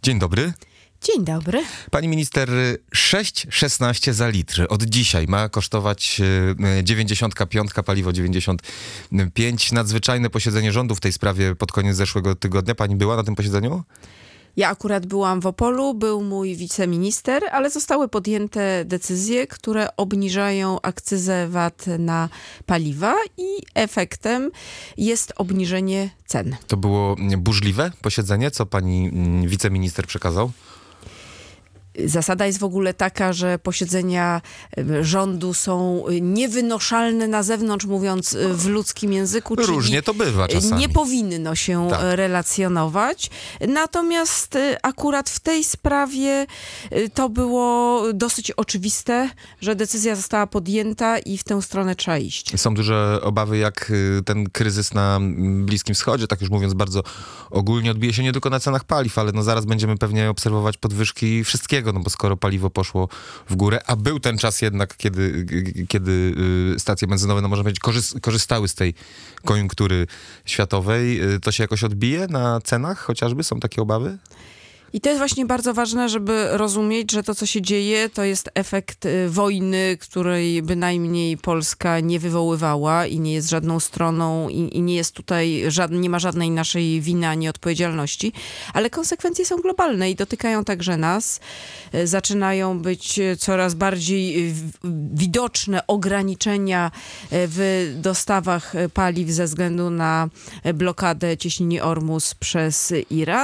Dzień dobry. Dzień dobry. Pani minister, 6,16 za litr. Od dzisiaj ma kosztować 95, paliwo 95. Nadzwyczajne posiedzenie rządu w tej sprawie pod koniec zeszłego tygodnia. Pani była na tym posiedzeniu? Ja akurat byłam w Opolu, był mój wiceminister, ale zostały podjęte decyzje, które obniżają akcyzę VAT na paliwa i efektem jest obniżenie cen. To było burzliwe posiedzenie, co pani wiceminister przekazał? Zasada jest w ogóle taka, że posiedzenia rządu są niewynoszalne na zewnątrz, mówiąc w ludzkim języku. Różnie to bywa czasami. Nie powinno się relacjonować. Natomiast akurat w tej sprawie to było dosyć oczywiste, że decyzja została podjęta i w tę stronę trzeba iść. Są duże obawy, jak ten kryzys na Bliskim Wschodzie, tak już mówiąc bardzo ogólnie, odbije się nie tylko na cenach paliw, ale no zaraz będziemy pewnie obserwować podwyżki wszystkiego, no bo skoro paliwo poszło w górę, a był ten czas jednak, kiedy stacje benzynowe, no można powiedzieć, korzystały z tej koniunktury światowej, to się jakoś odbije na cenach chociażby? Są takie obawy? I to jest właśnie bardzo ważne, żeby rozumieć, że to, co się dzieje, to jest efekt wojny, której bynajmniej Polska nie wywoływała i nie jest żadną stroną i nie jest tutaj, nie ma żadnej naszej winy ani odpowiedzialności, ale konsekwencje są globalne i dotykają także nas. Zaczynają być coraz bardziej widoczne ograniczenia w dostawach paliw ze względu na blokadę cieśniny Ormus przez Iran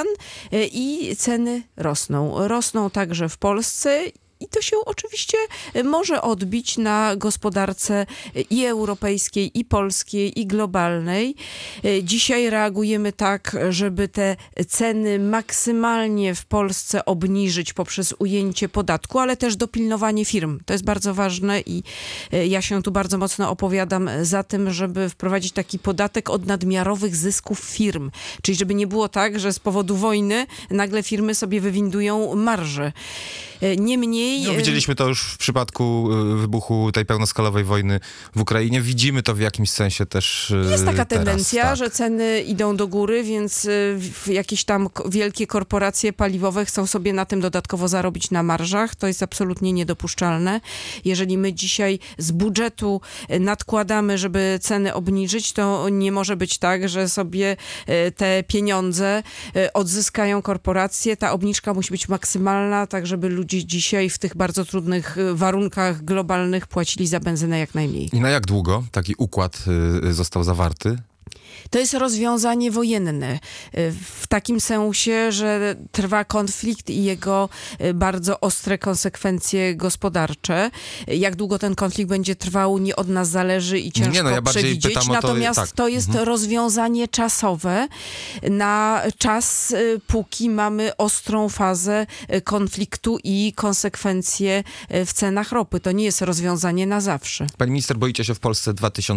i ceny rosną. Rosną także w Polsce i to się oczywiście może odbić na gospodarce i europejskiej, i polskiej, i globalnej. Dzisiaj reagujemy tak, żeby te ceny maksymalnie w Polsce obniżyć poprzez ujęcie podatku, ale też dopilnowanie firm. To jest bardzo ważne i ja się tu bardzo mocno opowiadam za tym, żeby wprowadzić taki podatek od nadmiarowych zysków firm. Czyli żeby nie było tak, że z powodu wojny nagle firmy sobie wywindują marże. Niemniej... No, widzieliśmy to już w przypadku wybuchu tej pełnoskalowej wojny w Ukrainie. Widzimy to w jakimś sensie też jest taka teraz, tendencja, tak, że ceny idą do góry, więc jakieś tam wielkie korporacje paliwowe chcą sobie na tym dodatkowo zarobić na marżach. To jest absolutnie niedopuszczalne. Jeżeli my dzisiaj z budżetu nadkładamy, żeby ceny obniżyć, to nie może być tak, że sobie te pieniądze odzyskają korporacje. Ta obniżka musi być maksymalna, tak żeby ludzie dzisiaj w tych bardzo trudnych warunkach globalnych płacili za benzynę jak najmniej. I na jak długo taki układ został zawarty? To jest rozwiązanie wojenne. W takim sensie, że trwa konflikt i jego bardzo ostre konsekwencje gospodarcze. Jak długo ten konflikt będzie trwał, nie od nas zależy i ciężko przewidzieć. Natomiast to jest rozwiązanie czasowe na czas, póki mamy ostrą fazę konfliktu i konsekwencje w cenach ropy. To nie jest rozwiązanie na zawsze. Pani minister, boicie się w Polsce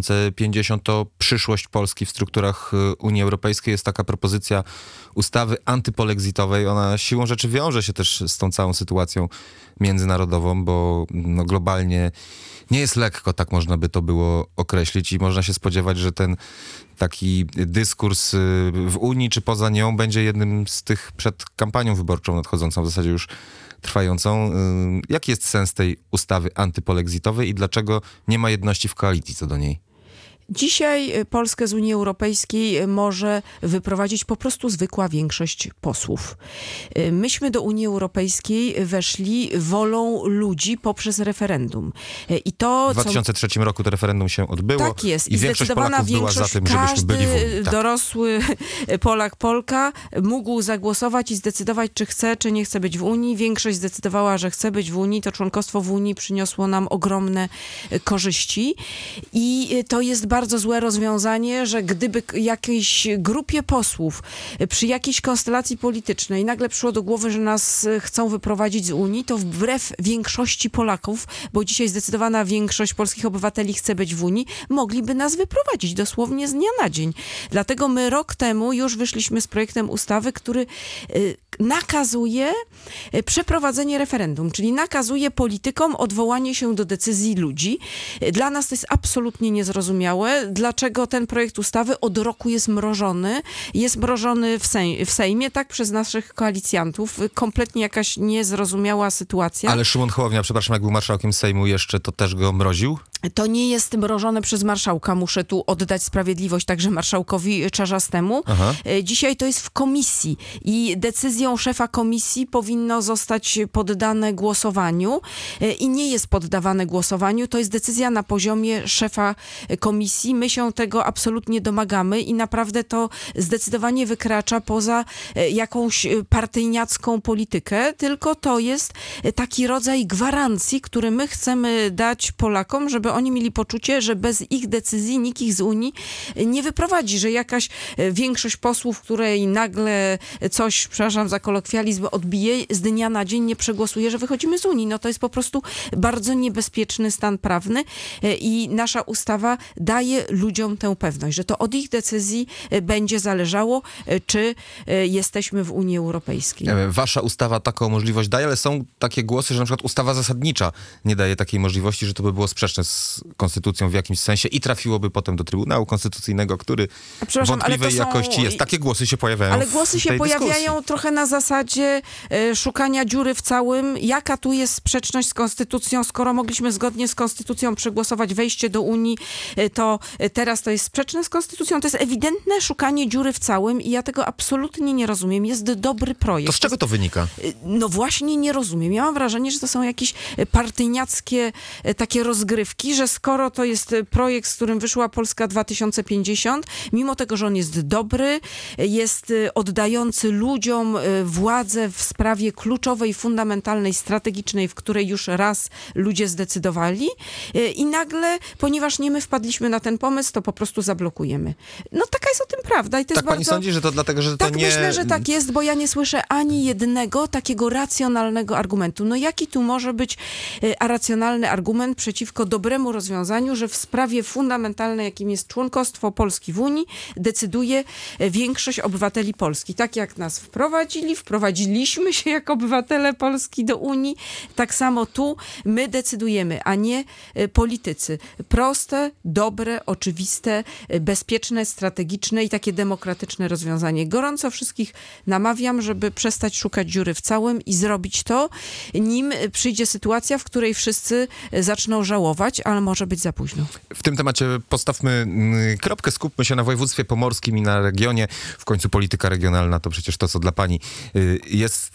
2050 to przyszłość Polski w strukturach Unii Europejskiej. Jest taka propozycja ustawy antypolexitowej. Ona siłą rzeczy wiąże się też z tą całą sytuacją międzynarodową, bo no, globalnie nie jest lekko, tak można by to było określić i można się spodziewać, że ten taki dyskurs w Unii czy poza nią będzie jednym z tych przed kampanią wyborczą nadchodzącą, w zasadzie już trwającą. Jaki jest sens tej ustawy antypolexitowej i dlaczego nie ma jedności w koalicji co do niej? Dzisiaj Polskę z Unii Europejskiej może wyprowadzić po prostu zwykła większość posłów. Myśmy do Unii Europejskiej weszli wolą ludzi poprzez referendum. I to, w 2003 roku to referendum się odbyło. Tak jest. I większość Polaków była za tym, żebyśmy byli w Unii. Tak. Dorosły Polak, Polka mógł zagłosować i zdecydować, czy chce, czy nie chce być w Unii. Większość zdecydowała, że chce być w Unii. To członkostwo w Unii przyniosło nam ogromne korzyści. I to jest bardzo złe rozwiązanie, że gdyby jakiejś grupie posłów przy jakiejś konstelacji politycznej nagle przyszło do głowy, że nas chcą wyprowadzić z Unii, to wbrew większości Polaków, bo dzisiaj zdecydowana większość polskich obywateli chce być w Unii, mogliby nas wyprowadzić dosłownie z dnia na dzień. Dlatego my rok temu już wyszliśmy z projektem ustawy, który nakazuje przeprowadzenie referendum, czyli nakazuje politykom odwołanie się do decyzji ludzi. Dla nas to jest absolutnie niezrozumiałe. zrozumiałe, dlaczego ten projekt ustawy od roku jest mrożony. Jest mrożony w Sejmie, tak, przez naszych koalicjantów. Kompletnie jakaś niezrozumiała sytuacja. Ale Szymon Hołownia, przepraszam, jak był marszałkiem Sejmu jeszcze, to też go mroził? To nie jest mrożone przez marszałka. Muszę tu oddać sprawiedliwość także marszałkowi Czarzastemu. Aha. Dzisiaj to jest w komisji i decyzją szefa komisji powinno zostać poddane głosowaniu i nie jest poddawane głosowaniu. To jest decyzja na poziomie szefa komisji. My się tego absolutnie domagamy i naprawdę to zdecydowanie wykracza poza jakąś partyjniacką politykę, tylko to jest taki rodzaj gwarancji, który my chcemy dać Polakom, żeby oni mieli poczucie, że bez ich decyzji nikt ich z Unii nie wyprowadzi, że jakaś większość posłów, której nagle coś, przepraszam za kolokwializm, odbije, z dnia na dzień nie przegłosuje, że wychodzimy z Unii. No to jest po prostu bardzo niebezpieczny stan prawny i nasza ustawa daje ludziom tę pewność, że to od ich decyzji będzie zależało, czy jesteśmy w Unii Europejskiej. Wasza ustawa taką możliwość daje, ale są takie głosy, że na przykład ustawa zasadnicza nie daje takiej możliwości, że to by było sprzeczne z konstytucją w jakimś sensie i trafiłoby potem do Trybunału Konstytucyjnego, który wątpliwej jakości jest. Takie głosy się pojawiają. Ale głosy się pojawiają dyskusji. trochę na zasadzie szukania dziury w całym. Jaka tu jest sprzeczność z konstytucją? Skoro mogliśmy zgodnie z konstytucją przegłosować wejście do Unii, to teraz to jest sprzeczne z konstytucją. To jest ewidentne szukanie dziury w całym i ja tego absolutnie nie rozumiem. Jest dobry projekt. To z czego to wynika? No właśnie nie rozumiem. Ja mam wrażenie, że to są jakieś partyjniackie takie rozgrywki, że skoro to jest projekt, z którym wyszła Polska 2050, mimo tego, że on jest dobry, jest oddający ludziom władzę w sprawie kluczowej, fundamentalnej, strategicznej, w której już raz ludzie zdecydowali i nagle, ponieważ nie my wpadliśmy na ten pomysł, to po prostu zablokujemy. No taka jest o tym prawda. I to Tak jest pani bardzo... sądzi, że to dlatego, że Tak, to nie... myślę, że tak jest, bo ja nie słyszę ani jednego takiego racjonalnego argumentu. No jaki tu może być racjonalny argument przeciwko dobremu rozwiązaniu, że w sprawie fundamentalnej, jakim jest członkostwo Polski w Unii, decyduje większość obywateli Polski. Tak jak nas wprowadziliśmy się jako obywatele Polski do Unii, tak samo tu my decydujemy, a nie politycy. Proste, dobre, oczywiste, bezpieczne, strategiczne i takie demokratyczne rozwiązanie. Gorąco wszystkich namawiam, żeby przestać szukać dziury w całym i zrobić to, nim przyjdzie sytuacja, w której wszyscy zaczną żałować, ale może być za późno. W tym temacie postawmy kropkę, skupmy się na województwie pomorskim i na regionie. W końcu polityka regionalna to przecież to, co dla pani jest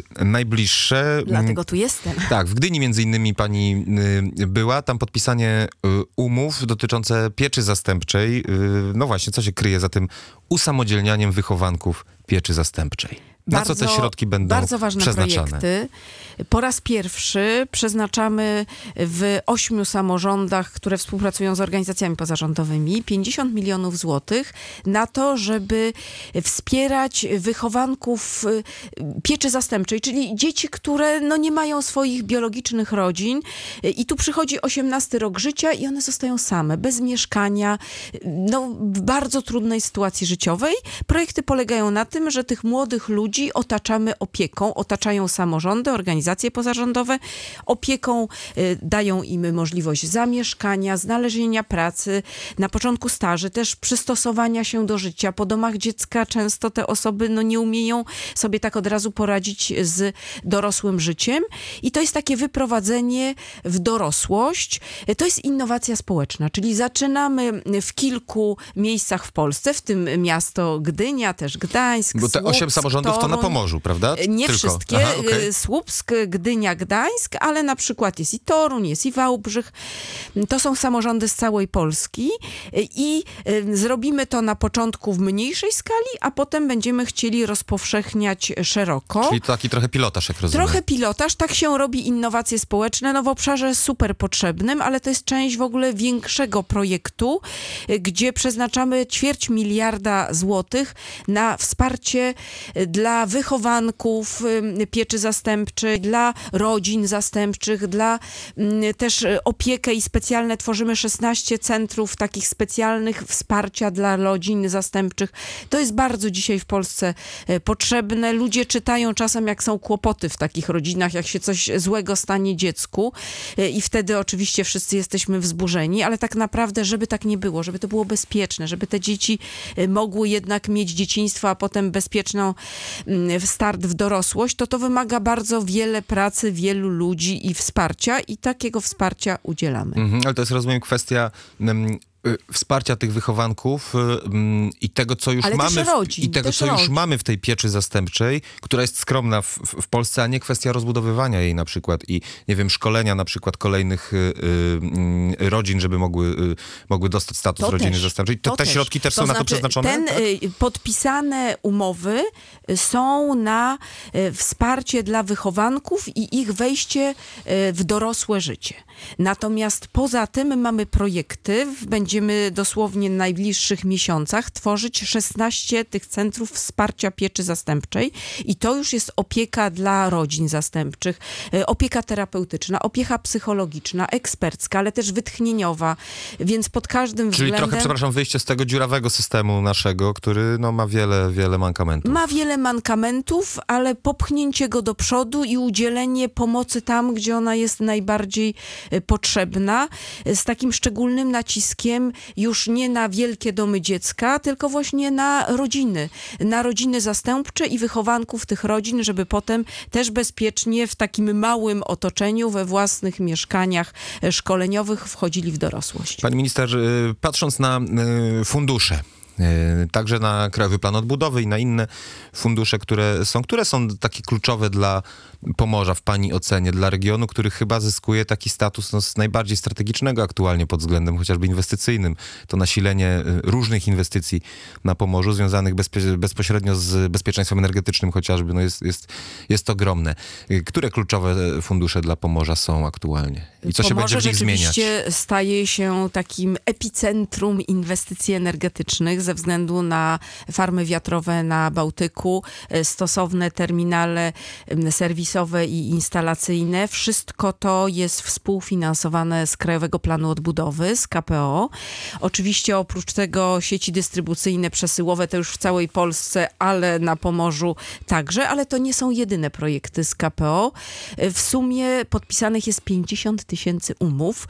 najbliższe. Dlatego tu jestem. Tak, w Gdyni między innymi pani była. Tam podpisanie umów dotyczące pieczy zastępczej. No właśnie, co się kryje za tym usamodzielnianiem wychowanków pieczy zastępczej? Na co te środki będą bardzo ważne przeznaczane? Projekty. Po raz pierwszy przeznaczamy w 8 samorządach, które współpracują z organizacjami pozarządowymi, 50 milionów złotych na to, żeby wspierać wychowanków pieczy zastępczej, czyli dzieci, które no, nie mają swoich biologicznych rodzin i tu przychodzi 18 rok życia i one zostają same, bez mieszkania, no, w bardzo trudnej sytuacji życiowej. Projekty polegają na tym, że tych młodych ludzi otaczamy opieką, otaczają samorządy, organizacje pozarządowe, opieką dają im możliwość zamieszkania, znalezienia pracy, na początku staży, też przystosowania się do życia. Po domach dziecka często te osoby no, nie umieją sobie tak od razu poradzić z dorosłym życiem i to jest takie wyprowadzenie w dorosłość. To jest innowacja społeczna, czyli zaczynamy w kilku miejscach w Polsce, w tym miasto Gdynia, też Gdańsk, Bo te Słupsk, 8 samorządów to na Pomorzu, prawda? Nie Tylko. wszystkie. Aha, okay. Słupsk, Gdynia, Gdańsk, ale na przykład jest i Toruń, jest i Wałbrzych. To są samorządy z całej Polski i zrobimy to na początku w mniejszej skali, a potem będziemy chcieli rozpowszechniać szeroko. Czyli taki trochę pilotaż, jak rozumiem. Trochę pilotaż, tak się robi innowacje społeczne, no w obszarze super potrzebnym, ale to jest część w ogóle większego projektu, gdzie przeznaczamy 250 milionów złotych na wsparcie dla dla wychowanków pieczy zastępczej, dla rodzin zastępczych, dla też opiekę i specjalne tworzymy 16 centrów takich specjalnych wsparcia dla rodzin zastępczych. To jest bardzo dzisiaj w Polsce potrzebne. Ludzie czytają czasem, jak są kłopoty w takich rodzinach, jak się coś złego stanie dziecku i wtedy oczywiście wszyscy jesteśmy wzburzeni, ale tak naprawdę, żeby tak nie było, żeby to było bezpieczne, żeby te dzieci mogły jednak mieć dzieciństwo, a potem bezpieczną start w dorosłość, to wymaga bardzo wiele pracy, wielu ludzi i wsparcia i takiego wsparcia udzielamy. Ale to jest, rozumiem, kwestia wsparcia tych wychowanków i tego, co już mamy już mamy w tej pieczy zastępczej, która jest skromna w Polsce, a nie kwestia rozbudowywania jej na przykład i, nie wiem, szkolenia na przykład kolejnych rodzin, żeby mogły dostać status rodziny zastępczej. Te środki też są na to przeznaczone? Podpisane umowy są na wsparcie dla wychowanków i ich wejście w dorosłe życie. Natomiast poza tym mamy projekty, będziemy dosłownie w najbliższych miesiącach tworzyć 16 tych centrów wsparcia pieczy zastępczej i to już jest opieka dla rodzin zastępczych, opieka terapeutyczna, opieka psychologiczna, ekspercka, ale też wytchnieniowa, więc pod każdym względem... Czyli trochę, wyjście z tego dziurawego systemu naszego, który ma wiele mankamentów. Ma wiele mankamentów, ale popchnięcie go do przodu i udzielenie pomocy tam, gdzie ona jest najbardziej potrzebna, z takim szczególnym naciskiem już nie na wielkie domy dziecka, tylko właśnie na rodziny zastępcze i wychowanków tych rodzin, żeby potem też bezpiecznie w takim małym otoczeniu, we własnych mieszkaniach szkoleniowych wchodzili w dorosłość. Pani minister, patrząc na fundusze, także na Krajowy Plan Odbudowy i na inne fundusze, które są takie kluczowe dla Pomorza w pani ocenie, dla regionu, który chyba zyskuje taki status z najbardziej strategicznego aktualnie pod względem chociażby inwestycyjnym. To nasilenie różnych inwestycji na Pomorzu związanych bezpośrednio z bezpieczeństwem energetycznym chociażby, jest ogromne. Które kluczowe fundusze dla Pomorza są aktualnie? I co się będzie w nich zmieniać? Rzeczywiście staje się takim epicentrum inwestycji energetycznych ze względu na farmy wiatrowe na Bałtyku, stosowne terminale serwisowe i instalacyjne. Wszystko to jest współfinansowane z Krajowego Planu Odbudowy, z KPO. Oczywiście oprócz tego sieci dystrybucyjne, przesyłowe to już w całej Polsce, ale na Pomorzu także, ale to nie są jedyne projekty z KPO. W sumie podpisanych jest 50 000 umów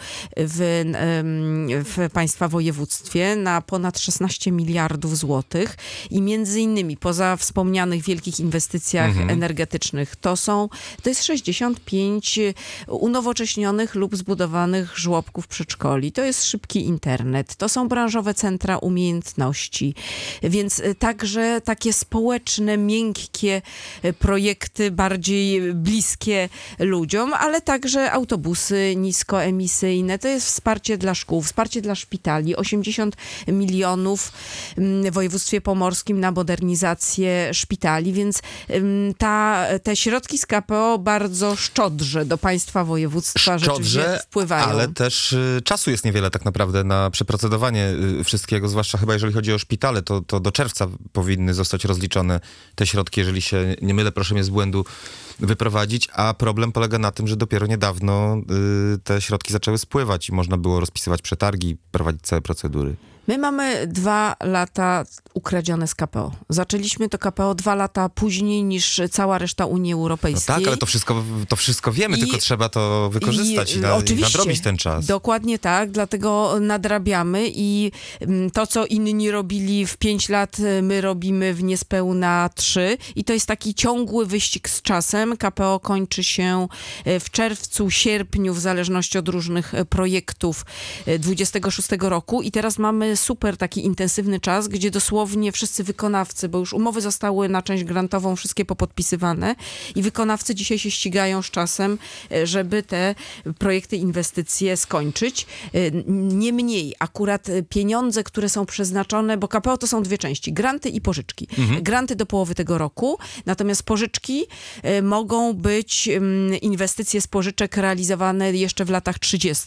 w państwa województwie na ponad 16 miliardów złotych i między innymi poza wspomnianych wielkich inwestycjach energetycznych to jest 65 unowocześnionych lub zbudowanych żłobków przedszkoli. To jest szybki internet. To są branżowe centra umiejętności. Więc także takie społeczne, miękkie projekty, bardziej bliskie ludziom, ale także autobusy niskoemisyjne. To jest wsparcie dla szkół, wsparcie dla szpitali. 80 milionów w województwie pomorskim na modernizację szpitali, więc te środki z KPO bardzo szczodrze do państwa województwa rzeczywiście wpływają. Ale też czasu jest niewiele tak naprawdę na przeprocedowanie wszystkiego, zwłaszcza chyba jeżeli chodzi o szpitale, to do czerwca powinny zostać rozliczone te środki, jeżeli się nie mylę, proszę mnie z błędu wyprowadzić, a problem polega na tym, że dopiero niedawno te środki zaczęły spływać i można było rozpisywać przetargi, prowadzić całe procedury. My mamy 2 lata ukradzione z KPO. Zaczęliśmy to KPO 2 lata później niż cała reszta Unii Europejskiej. No tak, ale to wszystko wiemy, tylko trzeba to wykorzystać i nadrobić ten czas. Dokładnie tak, dlatego nadrabiamy i to, co inni robili w 5 lat, my robimy w niespełna 3 i to jest taki ciągły wyścig z czasem. KPO kończy się w czerwcu, sierpniu, w zależności od różnych projektów 26 roku i teraz mamy super taki intensywny czas, gdzie dosłownie wszyscy wykonawcy, bo już umowy zostały na część grantową wszystkie popodpisywane i wykonawcy dzisiaj się ścigają z czasem, żeby te projekty, inwestycje skończyć. Niemniej akurat pieniądze, które są przeznaczone, bo KPO to są 2 części, granty i pożyczki. Granty do połowy tego roku, natomiast pożyczki mogą być inwestycje z pożyczek realizowane jeszcze w latach 30.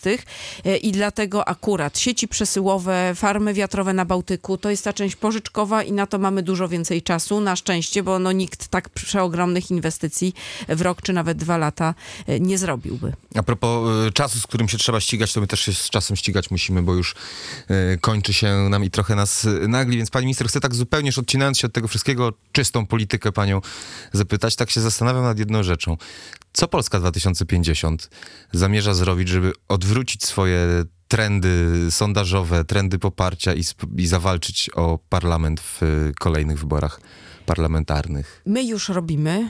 I dlatego akurat sieci przesyłowe, farmy wiatrowe na Bałtyku, to jest ta część pożyczkowa i na to mamy dużo więcej czasu, na szczęście, bo nikt tak przeogromnych inwestycji w rok czy nawet 2 lata nie zrobiłby. A propos czasu, z którym się trzeba ścigać, to my też się z czasem ścigać musimy, bo już kończy się nam i trochę nas nagli, więc pani minister, chcę tak zupełnie już odcinając się od tego wszystkiego, czystą politykę panią zapytać, tak się zastanawiam nad jedną rzeczą. Co Polska 2050 zamierza zrobić, żeby odwrócić swoje trendy sondażowe, trendy poparcia i zawalczyć o parlament w kolejnych wyborach parlamentarnych? My już robimy.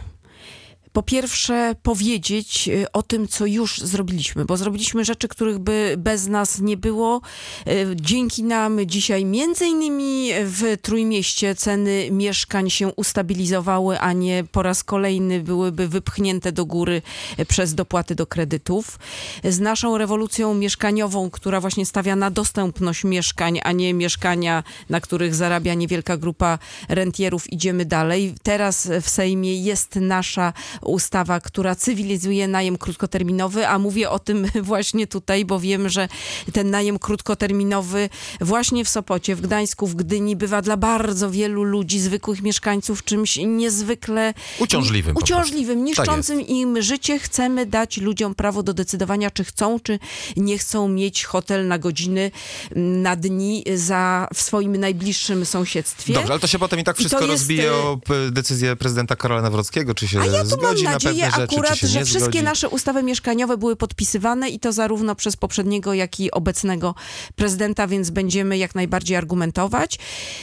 Po pierwsze, powiedzieć o tym, co już zrobiliśmy, bo zrobiliśmy rzeczy, których by bez nas nie było. Dzięki nam dzisiaj między innymi w Trójmieście ceny mieszkań się ustabilizowały, a nie po raz kolejny byłyby wypchnięte do góry przez dopłaty do kredytów. Z naszą rewolucją mieszkaniową, która właśnie stawia na dostępność mieszkań, a nie mieszkania, na których zarabia niewielka grupa rentierów, idziemy dalej. Teraz w Sejmie jest nasza ustawa, która cywilizuje najem krótkoterminowy, a mówię o tym właśnie tutaj, bo wiem, że ten najem krótkoterminowy właśnie w Sopocie, w Gdańsku, w Gdyni bywa dla bardzo wielu ludzi, zwykłych mieszkańców, czymś niezwykle uciążliwym, niszczącym im życie. Chcemy dać ludziom prawo do decydowania, czy chcą, czy nie chcą mieć hotel na godziny, na dni w swoim najbliższym sąsiedztwie. Dobrze, ale to się potem i tak wszystko rozbije o decyzję prezydenta Karola Nawrockiego, czy się zgodzi na pewne rzeczy, akurat, czy się że nie wszystkie zgodzi. nasze ustawy mieszkaniowe były podpisywane i to zarówno przez poprzedniego, jak i obecnego prezydenta, więc będziemy jak najbardziej argumentować.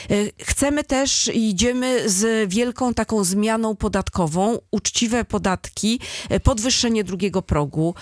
Chcemy też, idziemy z wielką taką zmianą podatkową, uczciwe podatki, podwyższenie drugiego progu,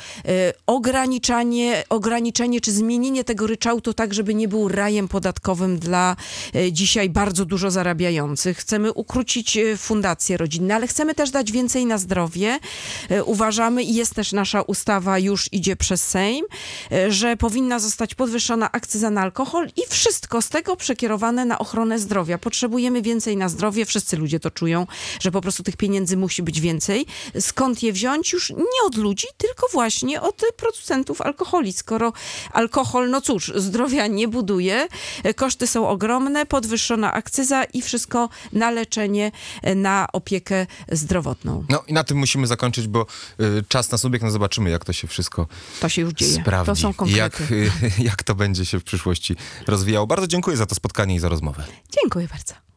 ograniczenie czy zmienienie tego ryczałtu tak, żeby nie był rajem podatkowym dla dzisiaj bardzo dużo zarabiających. Chcemy ukrócić fundacje rodzinne, ale chcemy też dać więcej na zdrowie. Uważamy, i jest też nasza ustawa, już idzie przez Sejm, że powinna zostać podwyższona akcyza na alkohol i wszystko z tego przekierowane na ochronę zdrowia. Potrzebujemy więcej na zdrowie, wszyscy ludzie to czują, że po prostu tych pieniędzy musi być więcej. Skąd je wziąć? Już nie od ludzi, tylko właśnie od producentów alkoholi. Skoro alkohol, no cóż, zdrowia nie buduje, koszty są ogromne, podwyższona akcyza i wszystko na leczenie, na opiekę zdrowotną. No i na tym musimy zakończyć, bo czas nas ubiegł, no zobaczymy, jak to się wszystko To się już dzieje. sprawdzi. To są konkrety. Jak to będzie się w przyszłości rozwijało. Bardzo dziękuję za to spotkanie i za rozmowę. Dziękuję bardzo.